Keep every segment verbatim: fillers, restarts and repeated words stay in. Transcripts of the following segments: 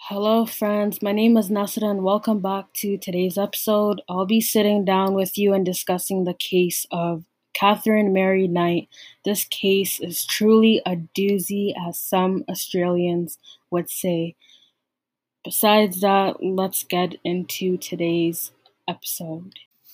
Hello, friends. My name is Nasra, and welcome back to today's episode. I'll be sitting down with you and discussing the case of Catherine Mary Knight. This case is truly a doozy, as some Australians would say. Besides that, let's get into today's episode.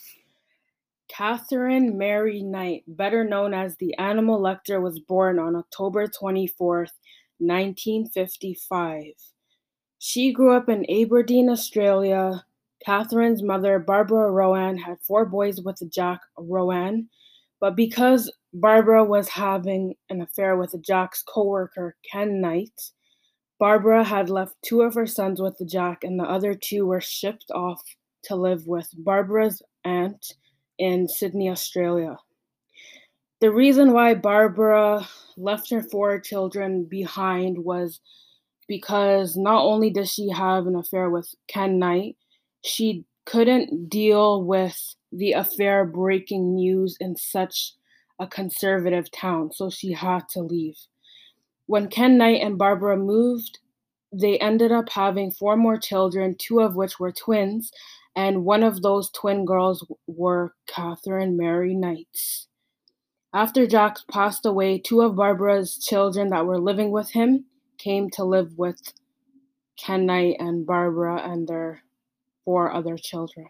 Catherine Mary Knight, better known as the Animal Lecter, was born on October twenty-fourth, nineteen fifty-five. She grew up in Aberdeen, Australia. Catherine's mother, Barbara Rowan, had four boys with Jack Rowan, but because Barbara was having an affair with Jack's co-worker, Ken Knight, Barbara had left two of her sons with Jack, and the other two were shipped off to live with Barbara's aunt in Sydney, Australia. The reason why Barbara left her four children behind was because not only does she have an affair with Ken Knight, she couldn't deal with the affair breaking news in such a conservative town, so she had to leave. When Ken Knight and Barbara moved, they ended up having four more children, two of which were twins, and one of those twin girls were Catherine Mary Knight. After Jack passed away, two of Barbara's children that were living with him came to live with Ken Knight and Barbara and their four other children.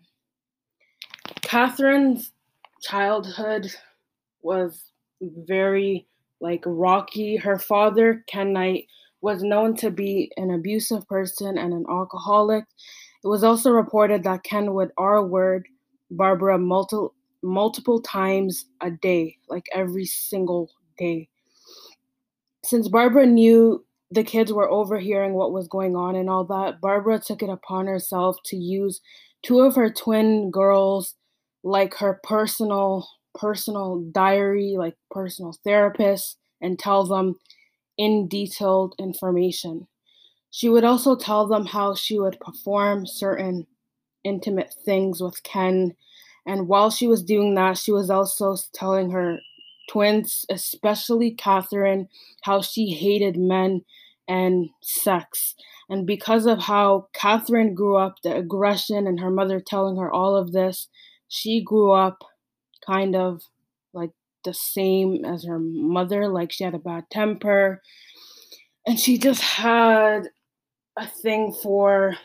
Catherine's childhood was very like rocky. Her father, Ken Knight, was known to be an abusive person and an alcoholic. It was also reported that Ken would R-word Barbara multiple multiple times a day, like every single day. Since Barbara knew the kids were overhearing what was going on and all that, Barbara took it upon herself to use two of her twin girls like her personal personal diary, like personal therapist, and tell them in detailed information. She would also tell them how she would perform certain intimate things with Ken, and while she was doing that, she was also telling her twins, especially Catherine, how she hated men and sex. And because of how Catherine grew up, the aggression and her mother telling her all of this, she grew up kind of like the same as her mother. Like she had a bad temper, and she just had a thing for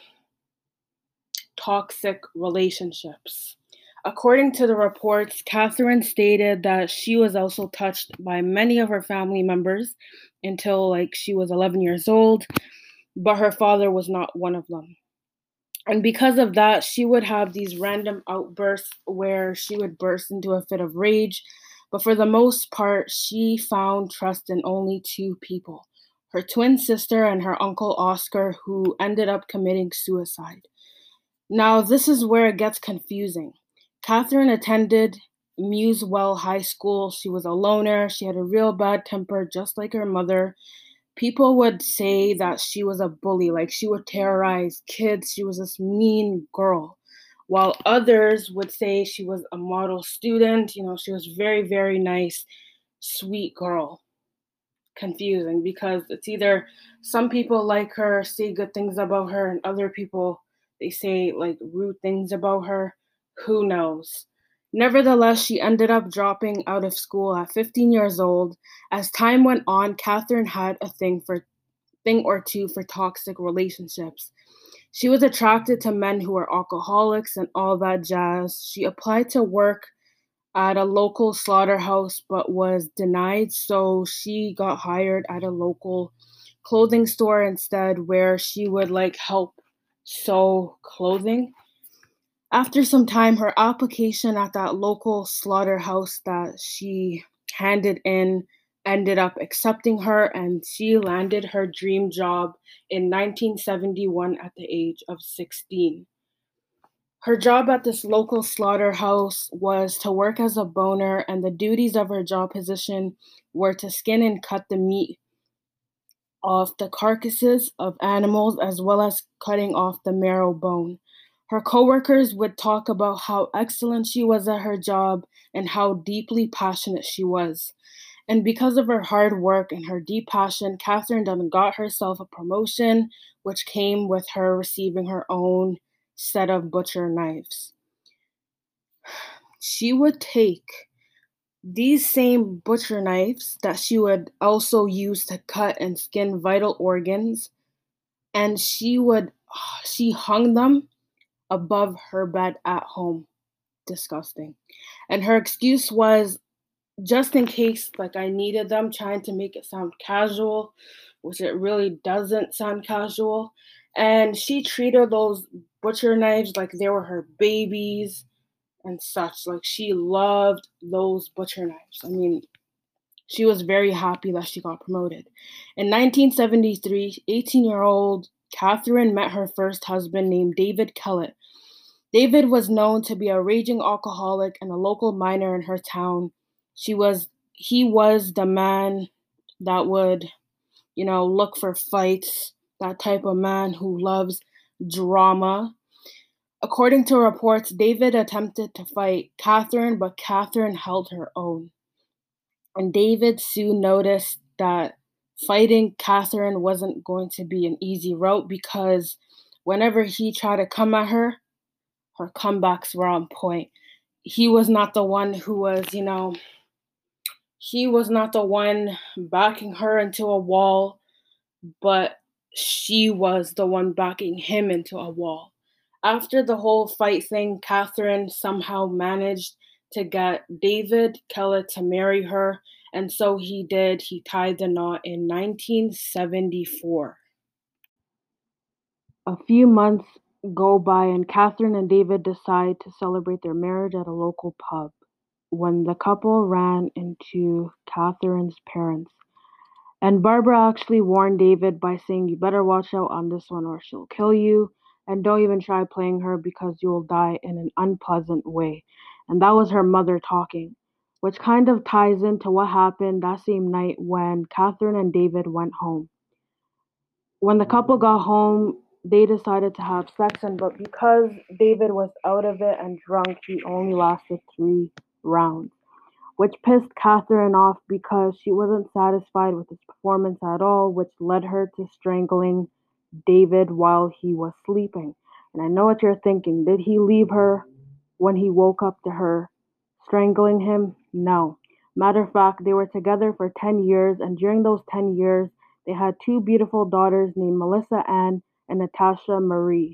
toxic relationships. According to the reports, Catherine stated that she was also touched by many of her family members until like she was eleven years old, but her father was not one of them. And because of that, she would have these random outbursts where she would burst into a fit of rage. But for the most part, she found trust in only two people, her twin sister and her uncle Oscar, who ended up committing suicide. Now, this is where it gets confusing. Catherine attended Muswell High School. She was a loner. She had a real bad temper, just like her mother. People would say that she was a bully, like she would terrorize kids. She was this mean girl. While others would say she was a model student. You know, she was very, very nice, sweet girl. Confusing because it's either some people like her, say good things about her, and other people, they say like rude things about her. Who knows? Nevertheless, she ended up dropping out of school at fifteen years old. As time went on, Catherine had a thing for thing or two for toxic relationships. She was attracted to men who were alcoholics and all that jazz. She applied to work at a local slaughterhouse but was denied, so she got hired at a local clothing store instead, where she would like help sew clothing. After some time, her application at that local slaughterhouse that she handed in ended up accepting her, and she landed her dream job in nineteen seventy-one at the age of sixteen. Her job at this local slaughterhouse was to work as a boner, and the duties of her job position were to skin and cut the meat off the carcasses of animals as well as cutting off the marrow bone. Her coworkers would talk about how excellent she was at her job and how deeply passionate she was. And because of her hard work and her deep passion, Catherine then got herself a promotion, which came with her receiving her own set of butcher knives. She would take these same butcher knives that she would also use to cut and skin vital organs, and she would she hung them above her bed at home. Disgusting. And her excuse was, just in case like I needed them, trying to make it sound casual, which it really doesn't sound casual. And she treated those butcher knives like they were her babies and such. Like she loved those butcher knives. I mean, she was very happy that she got promoted. In nineteen seventy-three, eighteen-year-old Catherine met her first husband named David Kellett. David was known to be a raging alcoholic and a local miner in her town. She was he was the man that would, you know, look for fights, that type of man who loves drama. According to reports, David attempted to fight Catherine, but Catherine held her own. And David soon noticed that fighting Catherine wasn't going to be an easy route because whenever he tried to come at her, her comebacks were on point. He was not the one who was, you know, he was not the one backing her into a wall, but she was the one backing him into a wall. After the whole fight thing, Catherine somehow managed to get David Kellett to marry her, and so he did. He tied the knot in nineteen seventy-four. A few months go by, and Catherine and David decide to celebrate their marriage at a local pub. When the couple ran into Catherine's parents, and Barbara actually warned David by saying, "You better watch out on this one or she'll kill you, and don't even try playing her because you will die in an unpleasant way." And that was her mother talking, which kind of ties into what happened that same night when Catherine and David went home. When the couple got home, they decided to have sex, and but because David was out of it and drunk, he only lasted three rounds, which pissed Catherine off because she wasn't satisfied with his performance at all, which led her to strangling David while he was sleeping. And I know what you're thinking. Did he leave her when he woke up to her strangling him? No. Matter of fact, they were together for ten years, and during those ten years, they had two beautiful daughters named Melissa Ann and Natasha Marie.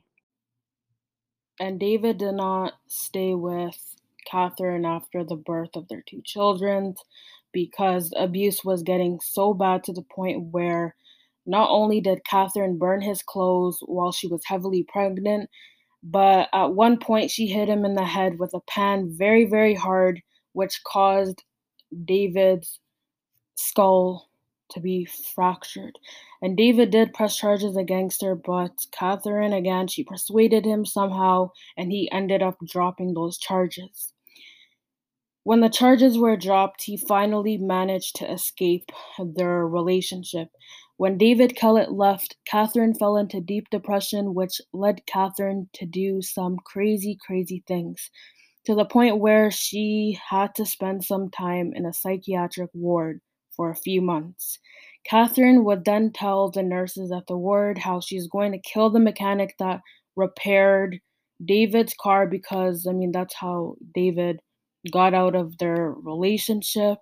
And David did not stay with Catherine after the birth of their two children because abuse was getting so bad to the point where not only did Catherine burn his clothes while she was heavily pregnant, but at one point she hit him in the head with a pan very, very hard, which caused David's skull to be fractured. And David did press charges against her, but Catherine, again, she persuaded him somehow, and he ended up dropping those charges. When the charges were dropped, he finally managed to escape their relationship. When David Kellett left, Catherine fell into deep depression, which led Catherine to do some crazy, crazy things, to the point where she had to spend some time in a psychiatric ward for a few months. Catherine would then tell the nurses at the ward how she's going to kill the mechanic that repaired David's car because, I mean, that's how David got out of their relationship,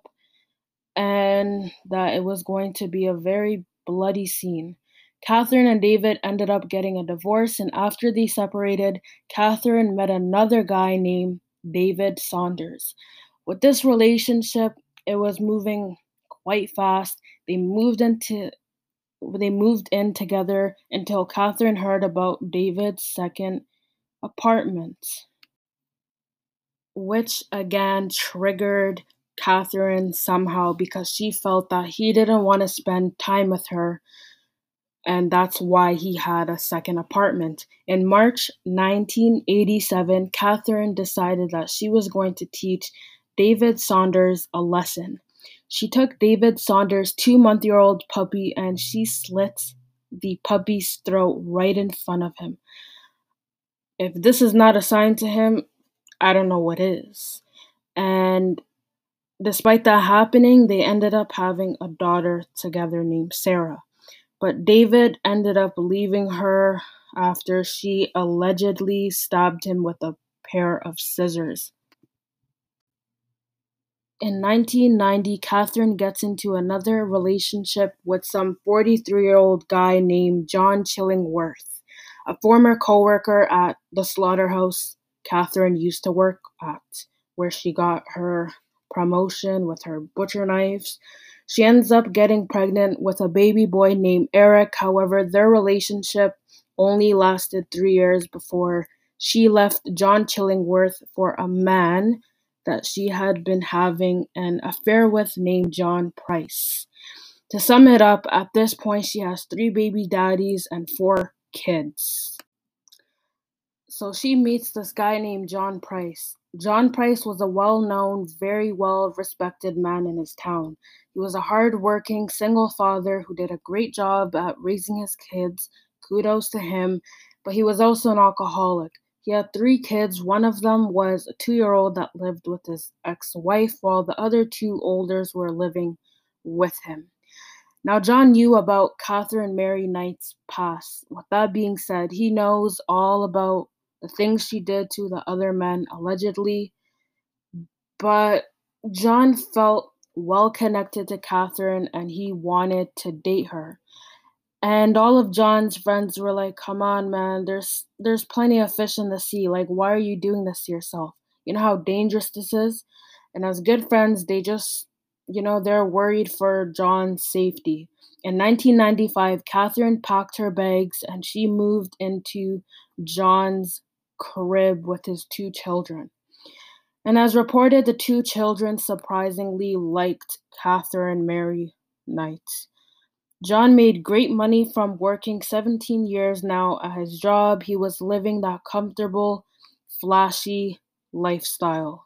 and that it was going to be a very bloody scene. Catherine and David ended up getting a divorce, and after they separated, Catherine met another guy named David Saunders. With this relationship, it was moving quite fast. They moved into they moved in together until Catherine heard about David's second apartment, which again triggered Catherine somehow because she felt that he didn't want to spend time with her, and that's why he had a second apartment. In March nineteen eighty-seven, Catherine decided that she was going to teach David Saunders a lesson. She took David Saunders' two-month-old puppy and she slit the puppy's throat right in front of him. If this is not a sign to him, I don't know what is. And Despite that happening, they ended up having a daughter together named Sarah. But David ended up leaving her after she allegedly stabbed him with a pair of scissors. In nineteen ninety, Catherine gets into another relationship with some forty-three year old guy named John Chillingworth, a former coworker at the slaughterhouse Catherine used to work at, where she got her promotion with her butcher knives. She ends up getting pregnant with a baby boy named Eric. However, their relationship only lasted three years before she left John Chillingworth for a man that she had been having an affair with named John Price. To sum it up, at this point, she has three baby daddies and four kids. So she meets this guy named John Price. John Price was a well known, very well respected man in his town. He was a hard working single father who did a great job at raising his kids. Kudos to him. But he was also an alcoholic. He had three kids. One of them was a two year old that lived with his ex wife, while the other two olders were living with him. Now, John knew about Catherine Mary Knight's past. With that being said, he knows all about the things she did to the other men, allegedly. But John felt well connected to Catherine and he wanted to date her. And all of John's friends were like, "Come on, man, there's there's plenty of fish in the sea. Like, why are you doing this to yourself? You know how dangerous this is?" And as good friends, they just, you know, they're worried for John's safety. In nineteen ninety-five, Catherine packed her bags and she moved into John's crib with his two children. And as reported, the two children surprisingly liked Catherine Mary Knight. John made great money from working seventeen years now at his job. He was living that comfortable, flashy lifestyle.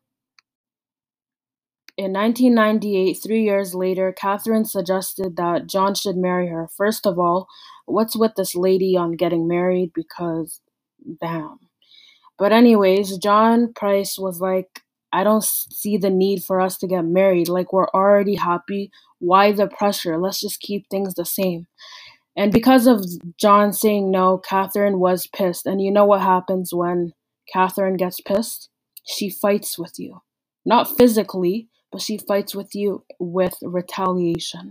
In nineteen ninety-eight, three years later, Catherine suggested that John should marry her. First of all, what's with this lady on getting married? Because, damn. But, anyways, John Price was like, "I don't see the need for us to get married. Like, we're already happy. Why the pressure? Let's just keep things the same." And because of John saying no, Catherine was pissed. And you know what happens when Catherine gets pissed? She fights with you. Not physically, but she fights with you with retaliation.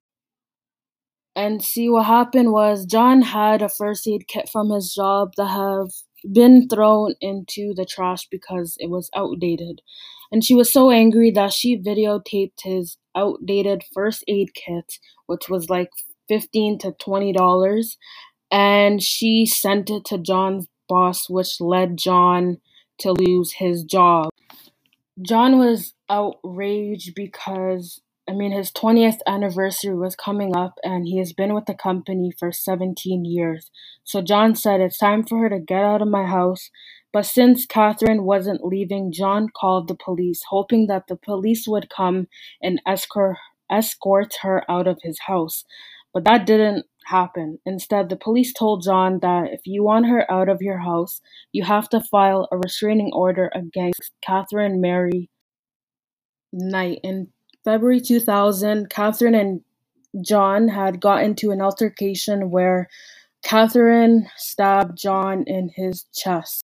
And see, what happened was John had a first aid kit from his job that have been thrown into the trash because it was outdated. And she was so angry that she videotaped his outdated first aid kit, which was like fifteen to twenty dollars, and she sent it to John's boss, which led John to lose his job. John was outraged because, I mean, his twentieth anniversary was coming up and he has been with the company for seventeen years. So John said, "It's time for her to get out of my house." But since Catherine wasn't leaving, John called the police, hoping that the police would come and escort, escort her out of his house. But that didn't happen. Instead, the police told John that if you want her out of your house, you have to file a restraining order against Catherine Mary Knight. In February two thousand, Catherine and John had got into an altercation where Catherine stabbed John in his chest.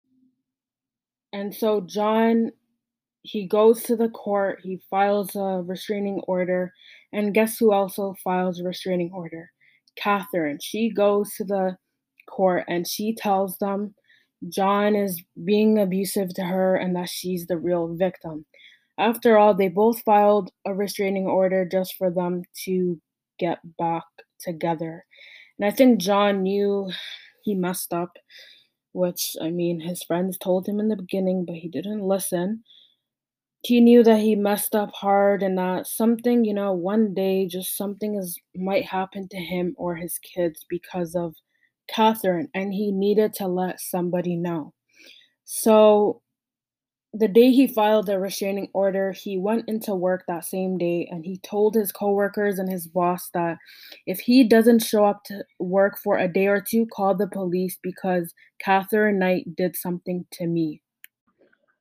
And so John, he goes to the court, he files a restraining order, and guess who also files a restraining order? Catherine. She goes to the court and she tells them John is being abusive to her and that she's the real victim. After all, they both filed a restraining order just for them to get back together. And I think John knew he messed up, which, I mean, his friends told him in the beginning, but he didn't listen. He knew that he messed up hard and that something, you know, one day just something is might happen to him or his kids because of Catherine, and he needed to let somebody know. So the day he filed the restraining order, he went into work that same day and he told his coworkers and his boss that if he doesn't show up to work for a day or two, call the police because Catherine Knight did something to me.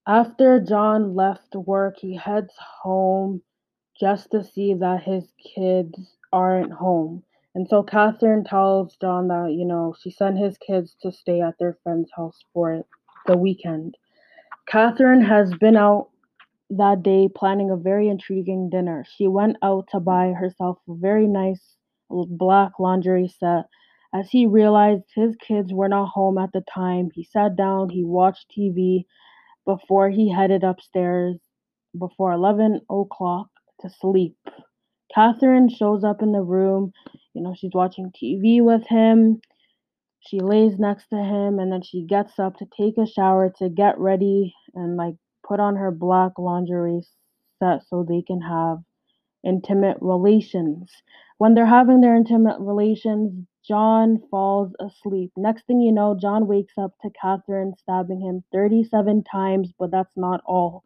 After John left work, he heads home just to see that his kids aren't home. And so Catherine tells John that, you know, she sent his kids to stay at their friend's house for the weekend. Catherine has been out that day planning a very intriguing dinner. She went out to buy herself a very nice black lingerie set. As he realized his kids were not home at the time, he sat down, he watched T V before he headed upstairs before eleven o'clock to sleep. Catherine shows up in the room. You know, she's watching T V with him. She lays next to him and then she gets up to take a shower to get ready and like put on her black lingerie set so they can have intimate relations. When they're having their intimate relations, John falls asleep. Next thing you know, John wakes up to Catherine stabbing him thirty-seven times, but that's not all.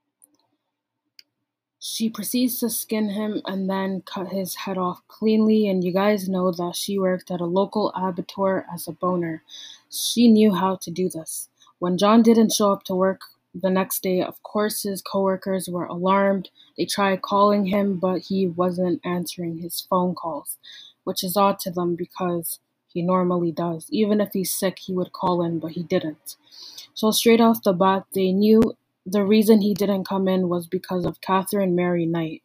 She proceeds to skin him and then cut his head off cleanly, and you guys know that she worked at a local abattoir as a boner. She knew how to do this. When John didn't show up to work the next day, of course his coworkers were alarmed. They tried calling him, but he wasn't answering his phone calls, which is odd to them because he normally does. Even if he's sick, he would call in, but he didn't. So straight off the bat, they knew the reason he didn't come in was because of Catherine Mary Knight.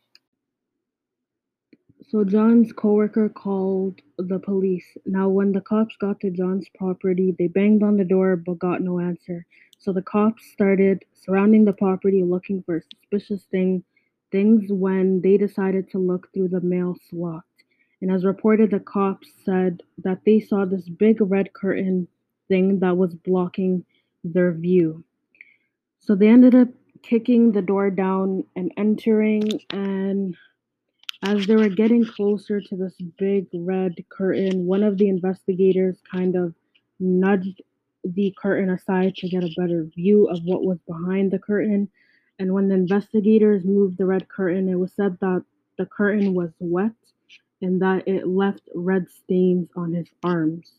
So John's coworker called the police. Now, when the cops got to John's property, they banged on the door but got no answer. So the cops started surrounding the property looking for suspicious thing, things when they decided to look through the mail slot. And as reported, the cops said that they saw this big red curtain thing that was blocking their view. So they ended up kicking the door down and entering, and as they were getting closer to this big red curtain, one of the investigators kind of nudged the curtain aside to get a better view of what was behind the curtain. And when the investigators moved the red curtain, it was said that the curtain was wet and that it left red stains on his arms.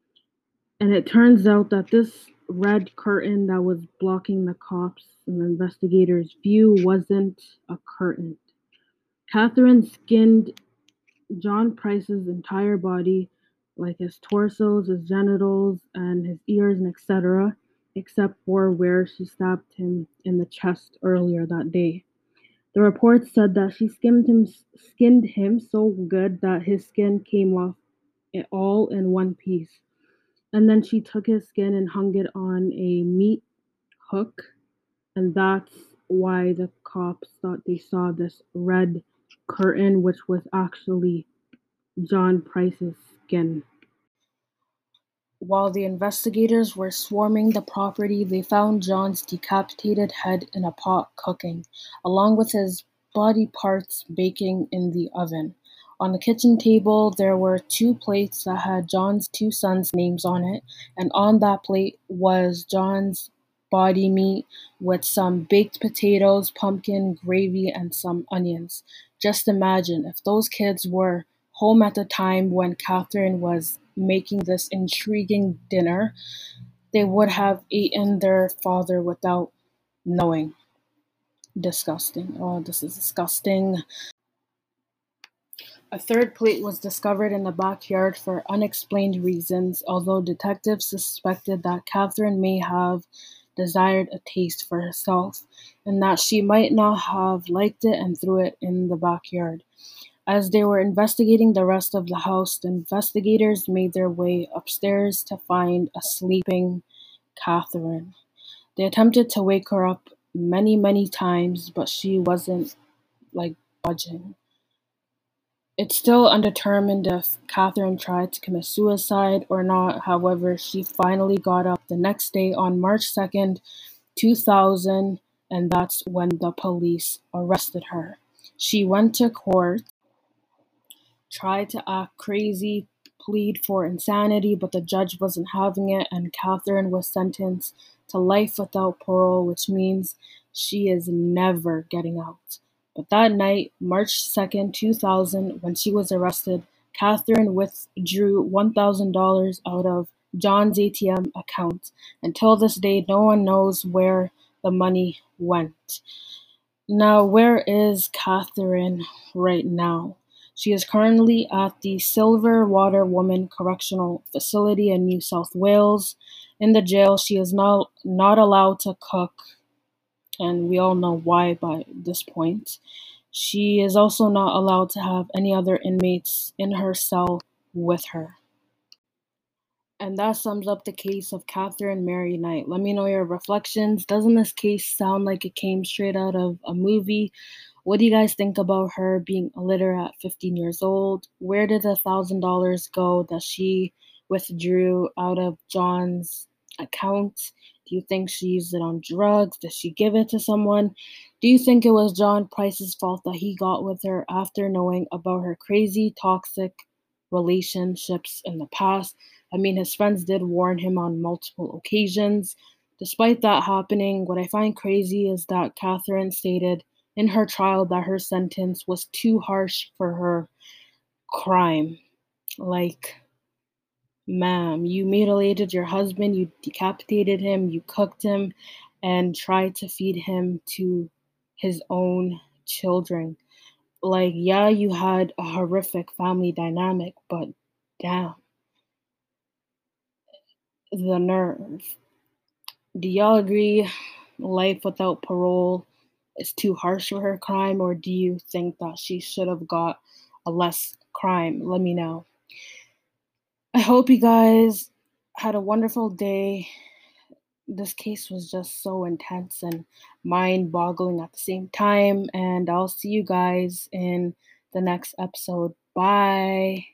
And it turns out that this red curtain that was blocking the cops and the investigators' view wasn't a curtain. Catherine skinned John Price's entire body, like his torsos, his genitals, and his ears, and et cetera, except for where she stabbed him in the chest earlier that day. The report said that she skinned him, skinned him so good that his skin came off all in one piece. And then she took his skin and hung it on a meat hook, and that's why the cops thought they saw this red curtain, which was actually John Price's skin. While the investigators were swarming the property, they found John's decapitated head in a pot cooking, along with his body parts baking in the oven. On the kitchen table, there were two plates that had John's two sons' names on it, and on that plate was John's body meat with some baked potatoes, pumpkin, gravy, and some onions. Just imagine if those kids were home at the time when Catherine was making this intriguing dinner, they would have eaten their father without knowing. Disgusting. Oh, this is disgusting. A third plate was discovered in the backyard for unexplained reasons, although detectives suspected that Catherine may have desired a taste for herself, and that she might not have liked it and threw it in the backyard. As they were investigating the rest of the house, the investigators made their way upstairs to find a sleeping Catherine. They attempted to wake her up many, many times, but she wasn't, like, budging. It's still undetermined if Catherine tried to commit suicide or not. However, she finally got up the next day on March second, two thousand, and that's when the police arrested her. She went to court, tried to act crazy, plead for insanity, but the judge wasn't having it, and Catherine was sentenced to life without parole, which means she is never getting out. But that night, March second, two thousand, when she was arrested, Catherine withdrew one thousand dollars out of John's A T M account. Until this day, no one knows where the money went. Now, where is Catherine right now? She is currently at the Silver Water Women Correctional Facility in New South Wales. In the jail, she is not, not allowed to cook, and we all know why by this point. She is also not allowed to have any other inmates in her cell with her. And that sums up the case of Catherine Mary Knight. Let me know your reflections. Doesn't this case sound like it came straight out of a movie? What do you guys think about her being illiterate at fifteen years old? Where did the one thousand dollars go that she withdrew out of John's account? Do you think she used it on drugs? Did she give it to someone? Do you think it was John Price's fault that he got with her after knowing about her crazy, toxic relationships in the past? I mean, his friends did warn him on multiple occasions. Despite that happening, what I find crazy is that Catherine stated in her trial that her sentence was too harsh for her crime. Like, ma'am, you mutilated your husband, you decapitated him, you cooked him, and tried to feed him to his own children. Like, yeah, you had a horrific family dynamic, but damn, the nerve. Do y'all agree life without parole is too harsh for her crime, or do you think that she should have got a less crime? Let me know. I hope you guys had a wonderful day. This case was just so intense and mind boggling at the same time. And I'll see you guys in the next episode. Bye.